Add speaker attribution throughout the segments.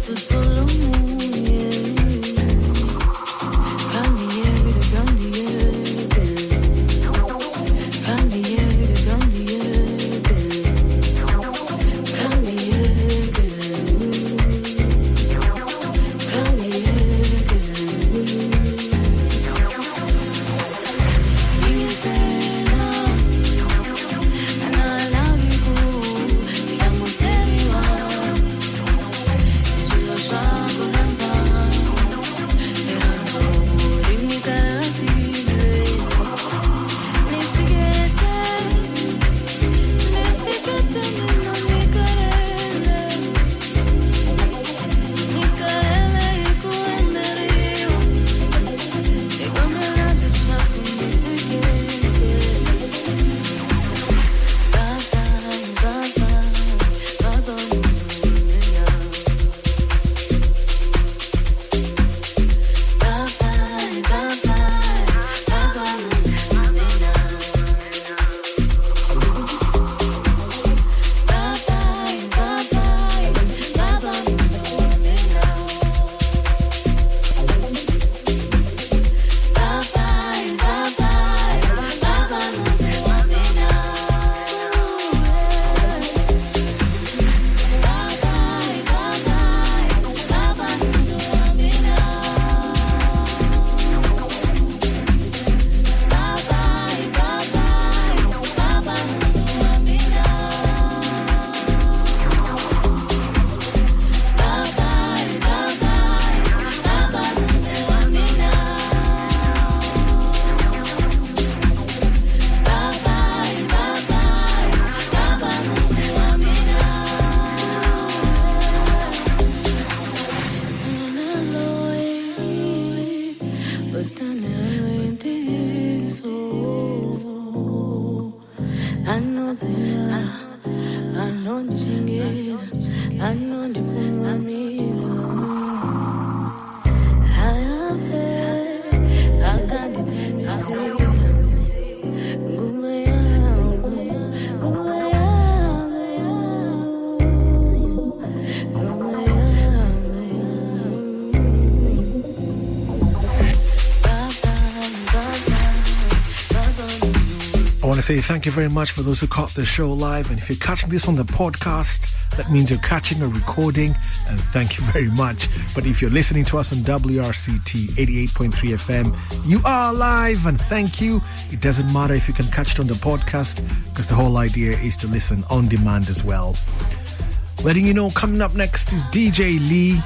Speaker 1: Say thank you very much for those who caught the show live, and if you're catching this on the podcast, that means you're catching a recording, and thank you very much. But if you're listening to us on WRCT 88.3 FM, you are live, and thank you. It doesn't matter if you can catch it on the podcast, because the whole idea is to listen on demand as well. Letting you know, coming up next is DJ Lee,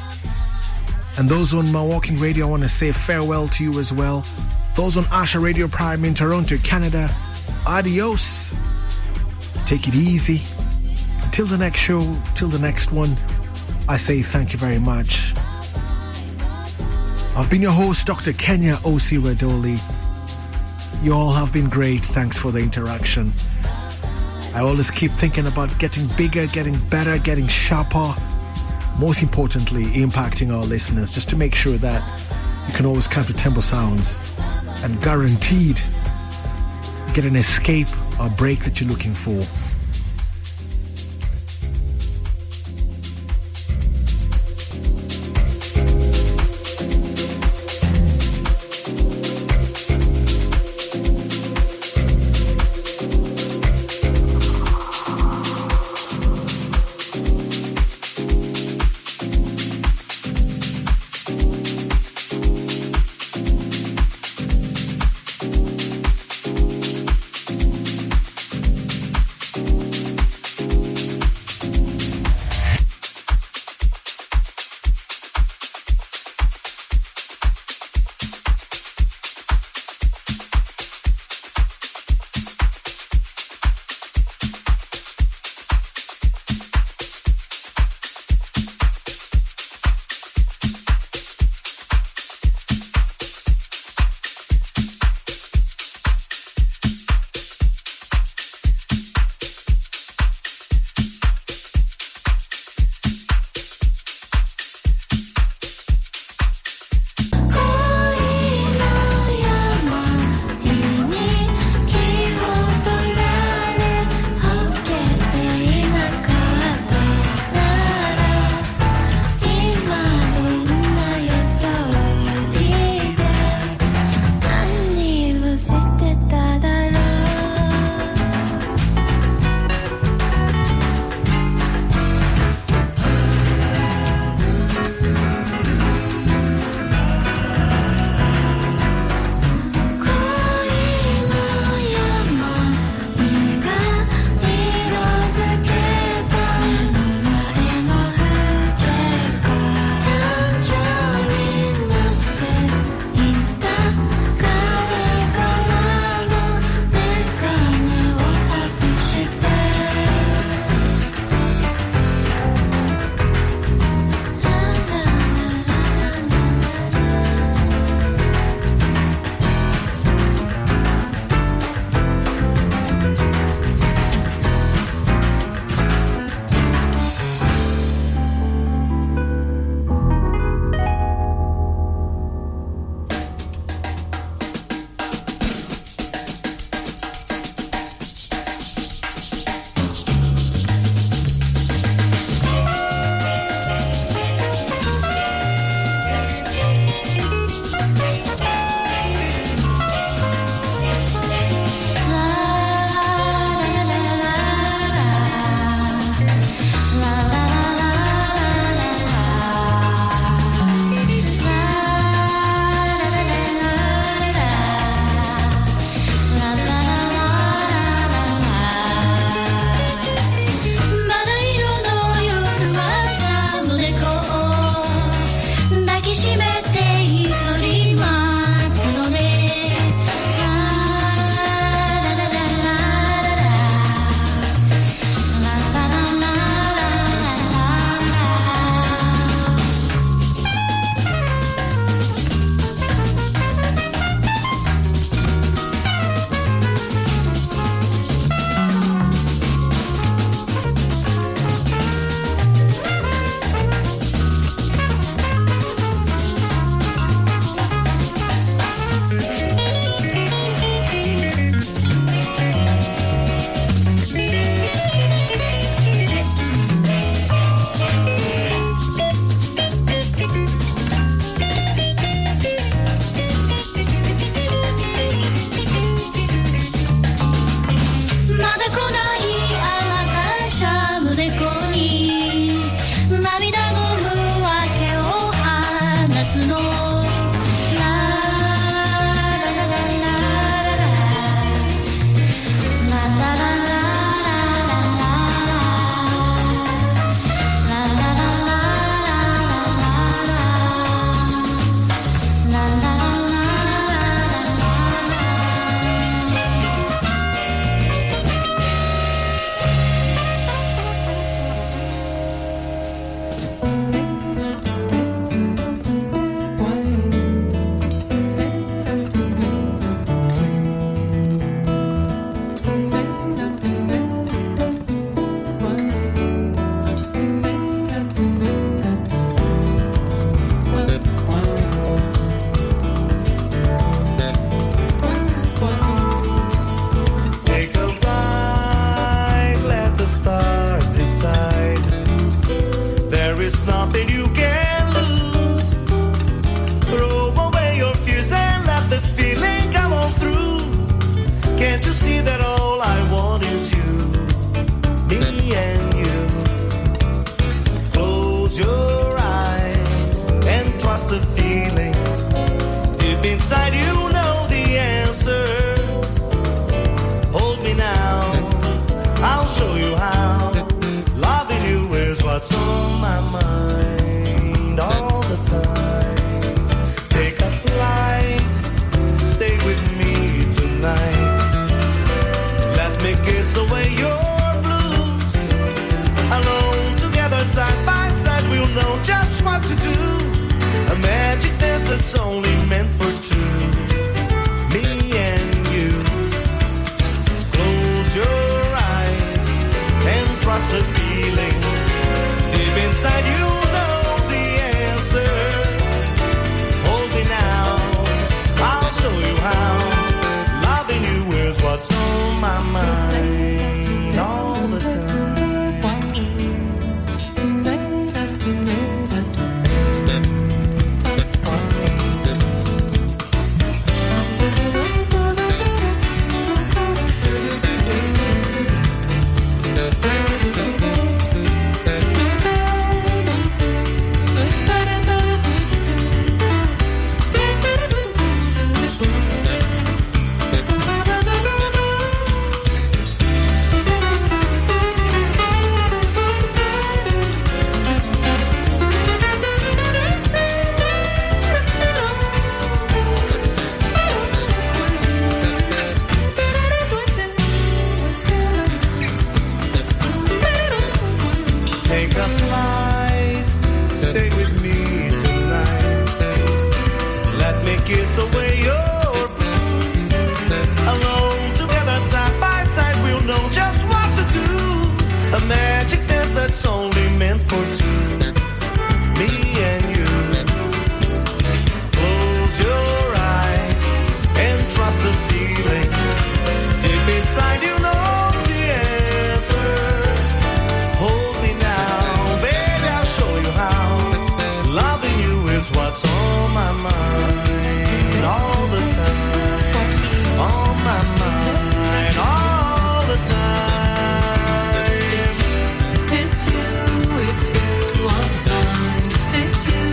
Speaker 1: and those on my walking radio, I want to say farewell to you as well. Those on Asha Radio Prime in Toronto, Canada, adios. Take it easy. Till the next show, till the next one, I say thank you very much. I've been your host, Dr. Kenya O.C. Radoli. You all have been great. Thanks for the interaction. I always keep thinking about getting bigger, getting better, getting sharper. Most importantly, impacting our listeners, just to make sure that you can always come to Tempo Sounds and guaranteed get an escape or break that you're looking for.
Speaker 2: Deep inside you know the answer. Hold me now, I'll show you how. Loving you is what's on my mind all the time. Take a flight, stay with me tonight. Let me kiss away your blues. Alone together side by side, we'll know just what to do. A magic dance that's only meant for two, me and you. Close your eyes and trust the feeling. Deep inside you know the answer. Hold me now, I'll show you how. Loving you is what's on my mind all the time. Take a flight, stay with me tonight. Let me kiss away your blues. Alone together side by side, we'll know just what to do. A magic dance that's only meant for two, me and you. Close your eyes and trust the feeling. Deep inside you know the answer. Hold me now, baby, I'll show you how. Loving you is what's on my mind all the time. On my mind all the time.
Speaker 3: It's you on mine. It's you.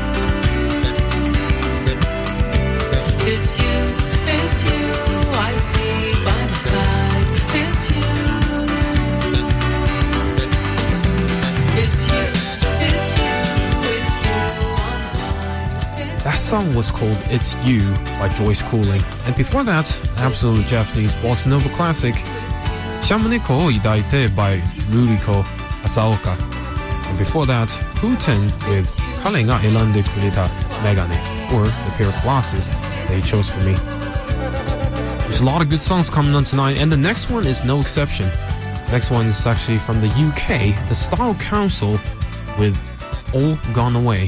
Speaker 3: It's you I see by my side. It's you. It's you on mine.
Speaker 4: That song was called It's You by Joyce Cooling. And before that, absolute Japanese bossa nova classic, Shamaneko Idaite by Ruriko Asaoka. And before that, Putin with Kale ga Elande Kureta Megane, or the pair of glasses they chose for me. There's a lot of good songs coming on tonight, and the next one is no exception. Next one is actually from the UK, the Style Council with All Gone Away.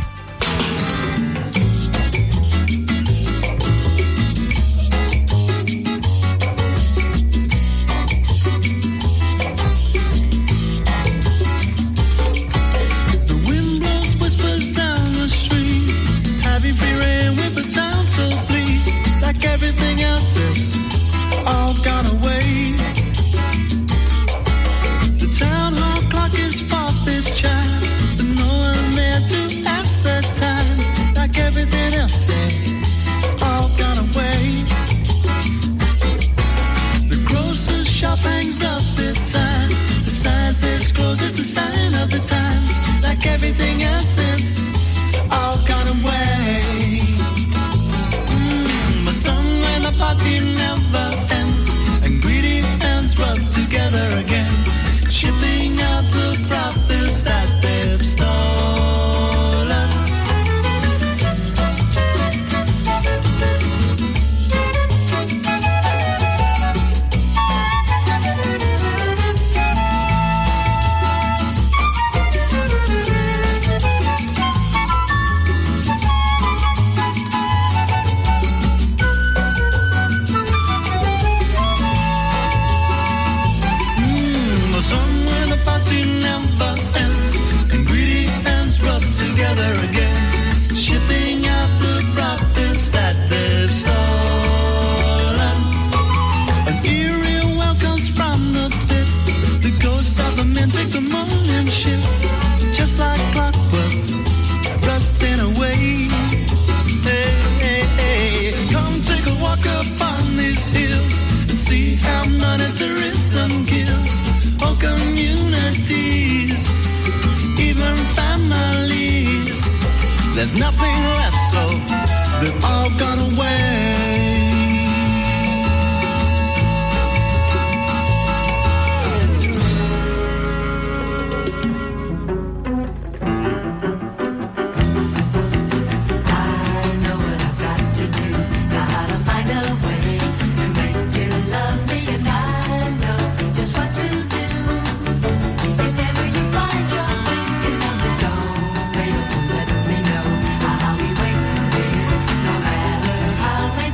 Speaker 5: The wind blows whispers down the street, heavy free rain with the town so bleak, like everything else is all gone away. The town hall clock is far this child, but no one there to ask the time, like everything else is all gone away. The grocer's shop hangs up this sign, the sign says close, it's the sign of the times, like everything else is all gone away. A song when the party never ends, and greedy hands rub together again, shipping out the profits that they've stolen. A song when the party never ends, and greedy hands rub together again, shipping out the profits that they've stolen. An eerie well comes from the pit, the ghosts of the men take the morning shift, just like clockwork, rusting away. Hey, hey, hey. monetarism kills all communities, even families. There's nothing left, so they've all gone away.
Speaker 3: I'll be waiting here, no matter how late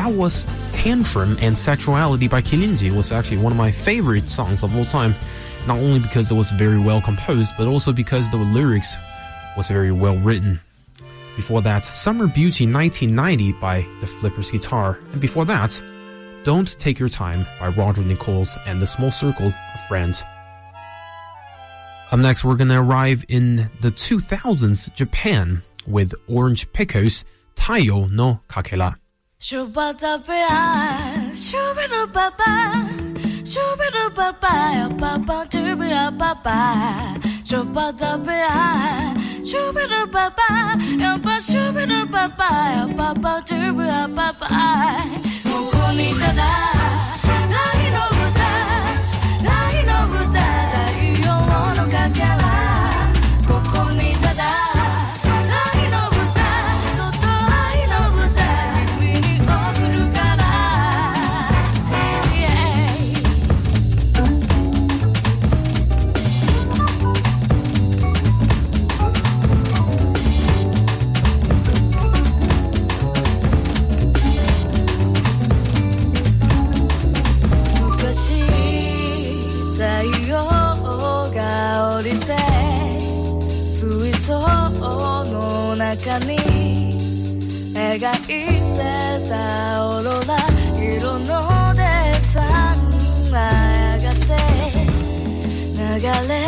Speaker 4: that was Tantrum and Sexuality by Kilinji. It was actually one of my favorite songs of all time, not only because it was very well composed, but also because the lyrics was very well written. Before that, Summer Beauty 1990 by the Flippers Guitar. And before that, Don't Take Your Time by Roger Nichols and the Small Circle of Friends. Up next, we're going to arrive in the 2000s Japan with Orange Pickles, Taiyo no Kakela.
Speaker 6: Shubba-dabba, shubba-dubba-ba, shubba-dubba-ba, ba-ba-dubba-ba-ba. Shubba-dabba, shubba-dubba-ba, shubba-dubba-ba, ba-ba-dubba-ba-ba. ここにただ愛の歌、愛の歌、大用のかけら。ここにただ愛の歌、そっと愛の歌、君に送るから。太陽が降りて水槽の中に描いてたオーロラ色のデッサンがやがて流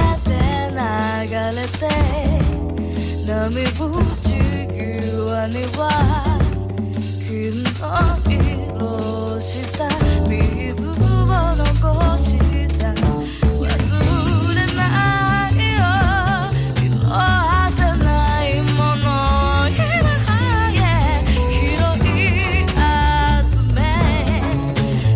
Speaker 6: れて波打ち際には金の色をした水を残した忘れないよ色あせないもの今広い集め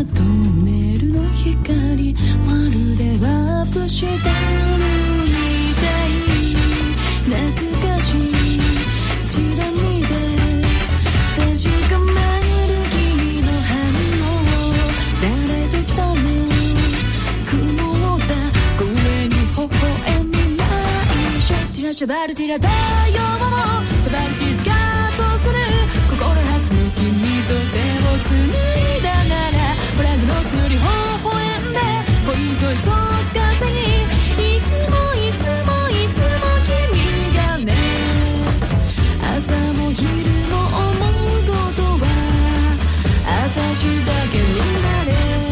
Speaker 6: トンネルの光まるでワープしたみたい懐かしいチラ見で確かめる君の反応誰と来たの曇ったこれに微笑みないシャッティラシャバルティラ太陽もシャバルティスカートする心弾む君と手をつないだならブランドのス塗り微笑んでポイント一つ稼ぎいつもいつもいつも君がね朝も昼も思うことは私だけにな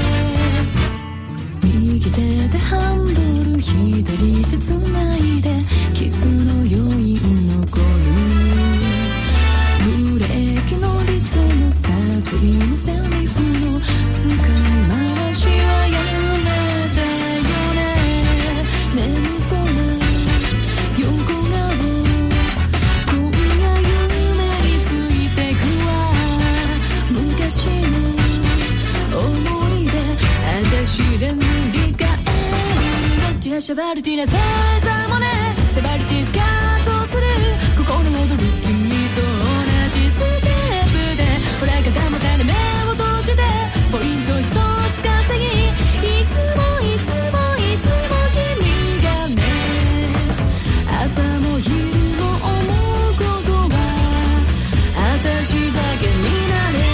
Speaker 6: れ右手でハンドル左手つないでキスの余韻残るブレーキのリズム誘いのセリフの使い回しはやめたよね眠そうな横顔今夜夢についてくわ昔の思い出私で塗り替えるどっちらシャバルティナ星座もねシャバルティスカートする心躍る君と同じステップで裏方もたれ目を閉じてポイント一つ稼ぎいつもいつもいつも君がね朝も昼も思うことは私だけになれ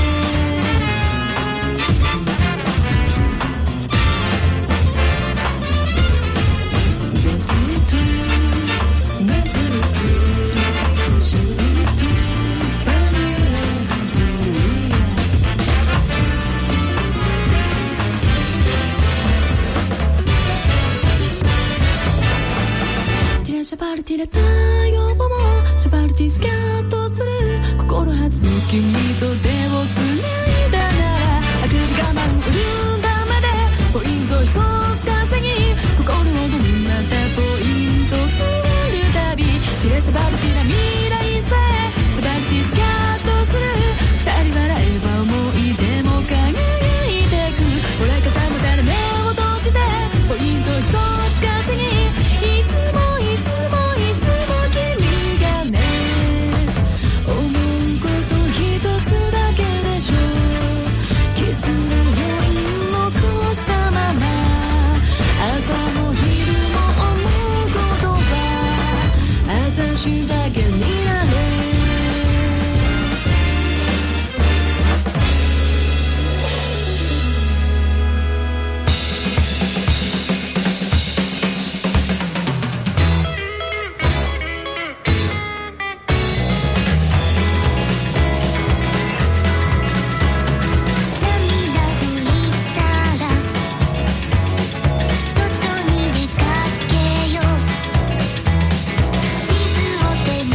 Speaker 6: シャバルティラ太陽もシャバルティスカートする心弾む君と手をつないだならあくび我慢振るんだまでポイント一つ稼ぎ心躍るまたポイント振るたびティラシャバルティラ未来さえシャバルティスカートする二人笑えば思い出も輝いてく裏方もたれ目を閉じてポイント一つ稼ぎいつもいつもいつも君がね思うこと一つだけでしょキスの余韻残したまま朝も昼も思うことは私だけになれ
Speaker 7: 外に出かけよう地図を手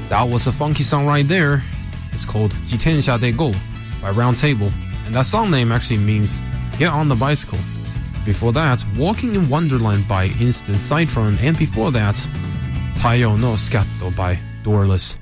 Speaker 4: That was a funky song right there. It's called 自転車で Go by Round Table, and that song name actually means get on the bicycle. Before that, Walking in Wonderland by Instant Citron, and before that, Taiyo no Scatto by Doorless.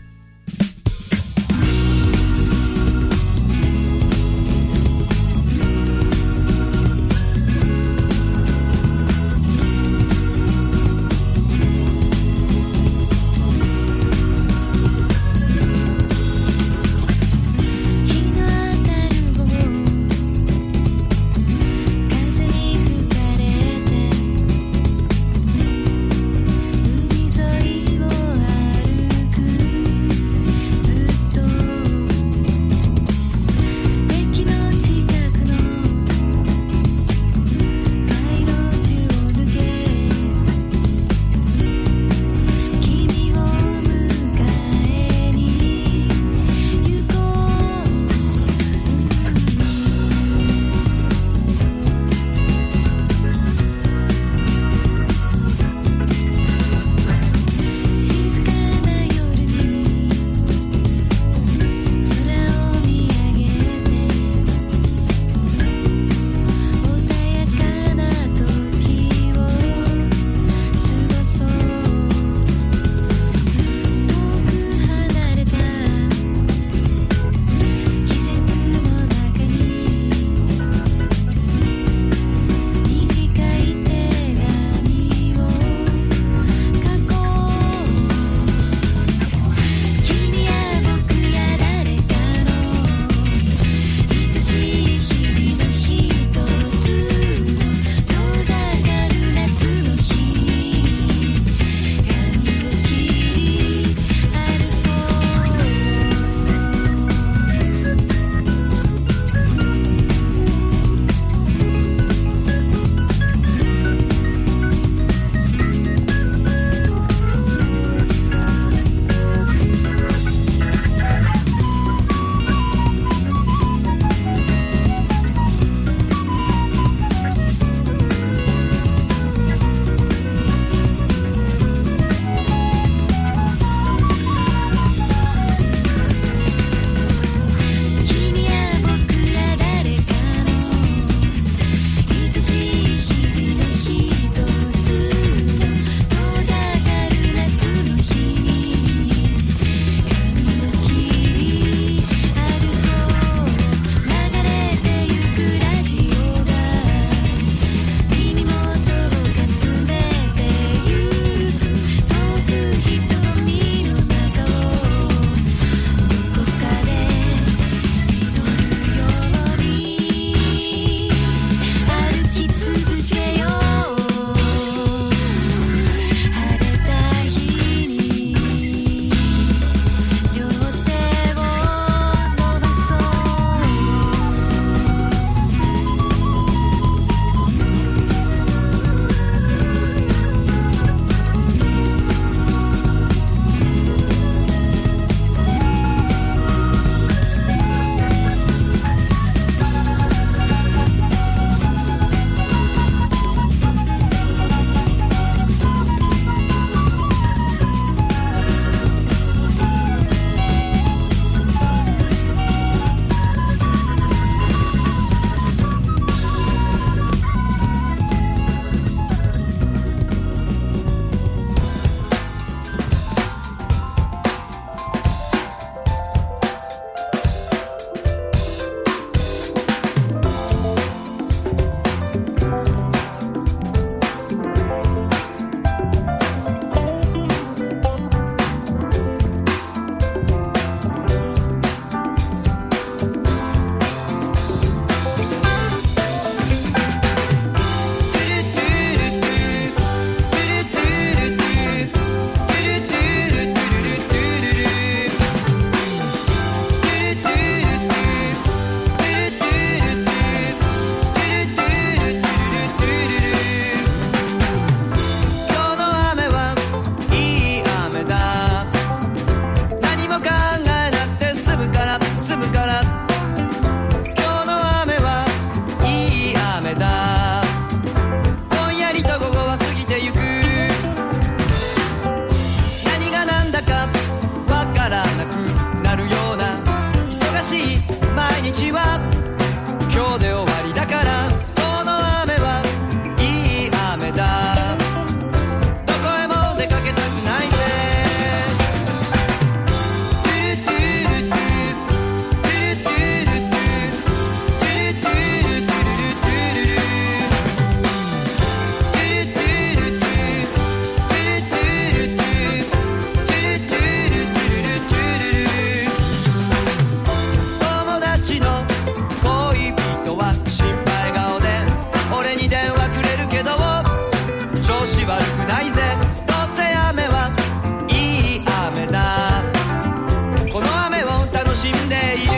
Speaker 7: ないぜどうせ雨はいい雨だこの雨を楽しんでいる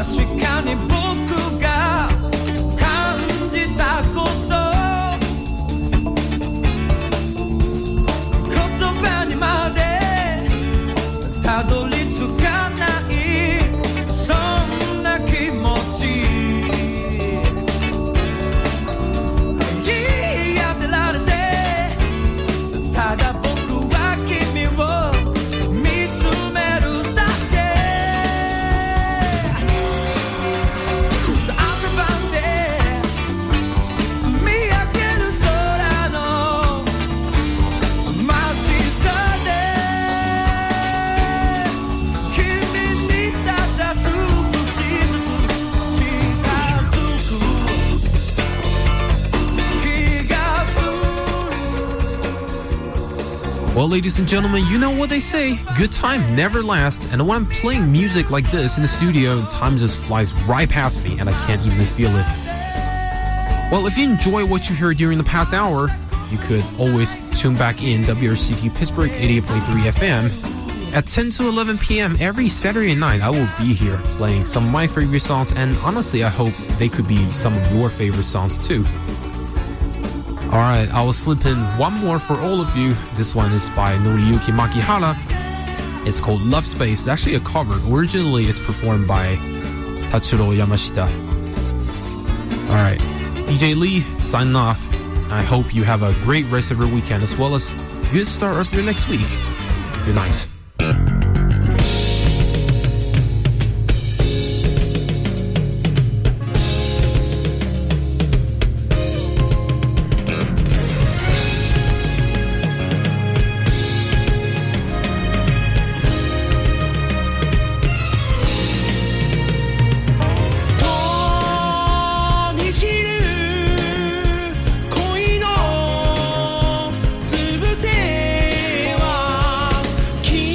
Speaker 7: 確かに僕が感じたこと言葉にまでたどり着かないそんな気持ち言い当てられてただ僕は君を見つめるだけ朝晩で見上げる空の真下で君にただ少しずつ近づく気がする
Speaker 4: Well, ladies and gentlemen, you know what they say. Good time never lasts. And when I'm playing music like this in the studio, time just flies right past me and I can't even feel it. Well, if you enjoy what you heard during the past hour, you could always tune back in WRCT Pittsburgh 88.3 FM. At 10 to 11 p.m. every Saturday night, I will be here playing some of my favorite songs, and honestly, I hope they could be some of your favorite songs too. Alright, I will slip in one more for all of you. This one is by Noriyuki Makihara. It's called Love Space. It's actually a cover. Originally, it's performed by Tatsuro Yamashita. Alright, DJ Lee signing off. I hope you have a great rest of your weekend as well as good start of your next week. Good night.
Speaker 7: 「恋のつぶては」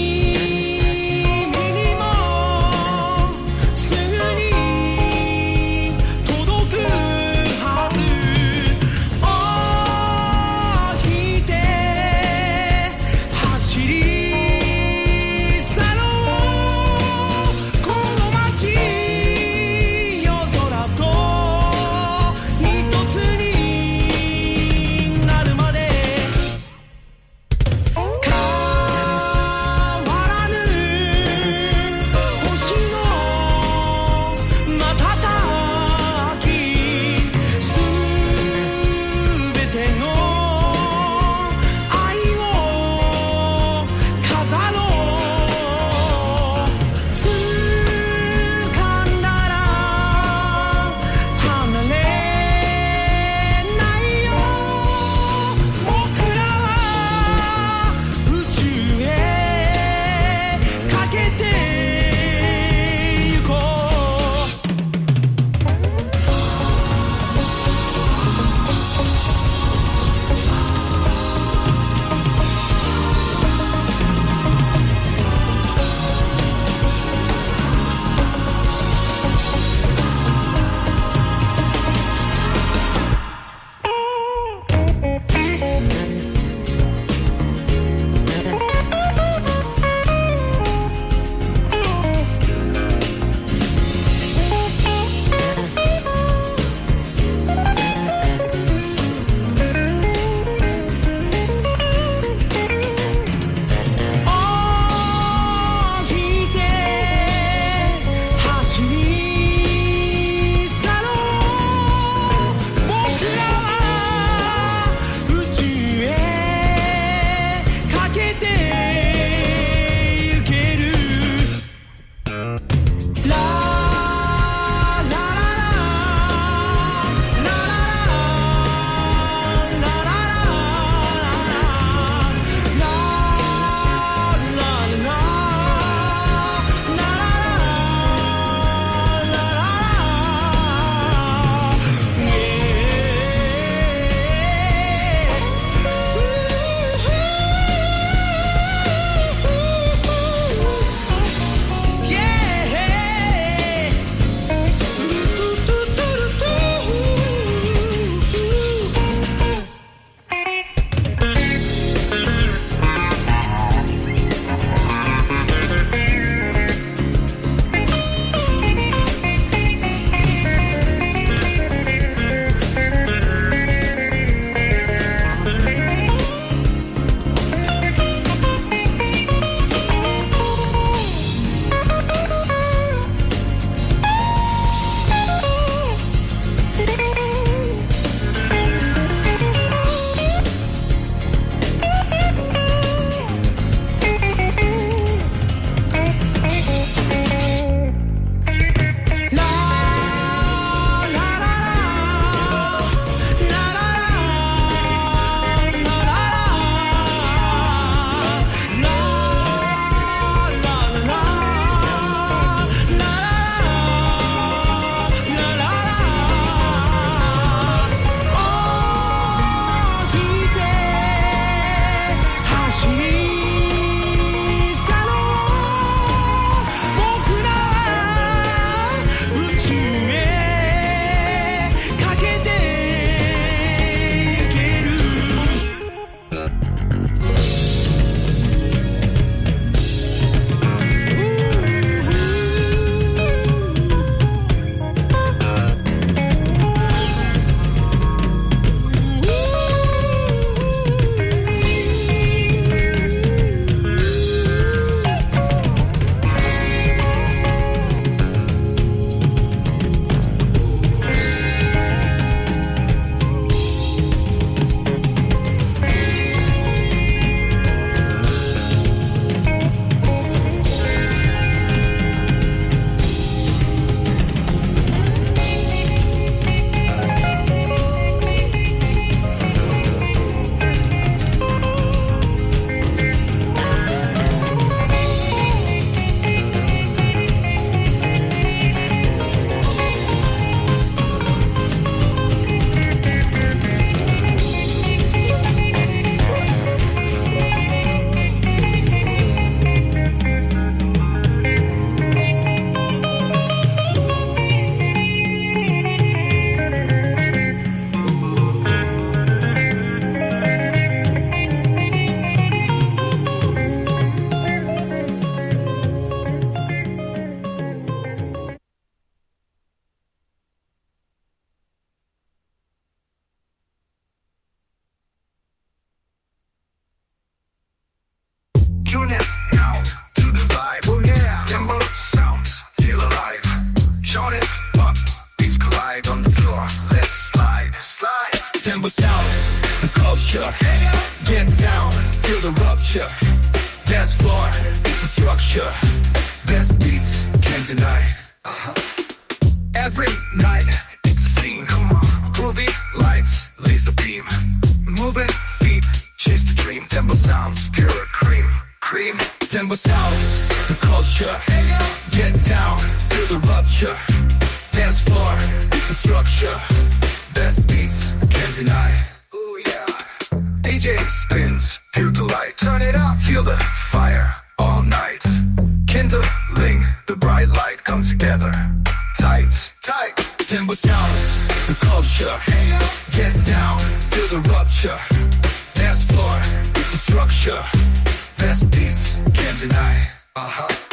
Speaker 8: collide on the floor. Let's slide, slide. Denver's house, the culture. Get down, feel the rupture. Dance floor, it's a structure. Best beats, can't deny. Every night, it's a scene. Groovy lights, laser beam. Moving feet, chase the dream. Denver sounds, pure cream, cream. Denver sounds, the culture. Get down, feel the rupture. Dance floor, it's a structure. Best beats, can't deny. Ooh yeah. DJ spins, hear the light. Turn it up, feel the fire all night. Kindling, the bright light comes together. Tight, tight. Denver sounds, the culture. Get down, feel the rupture. Dance floor, it's a structure. Best beats, can't deny.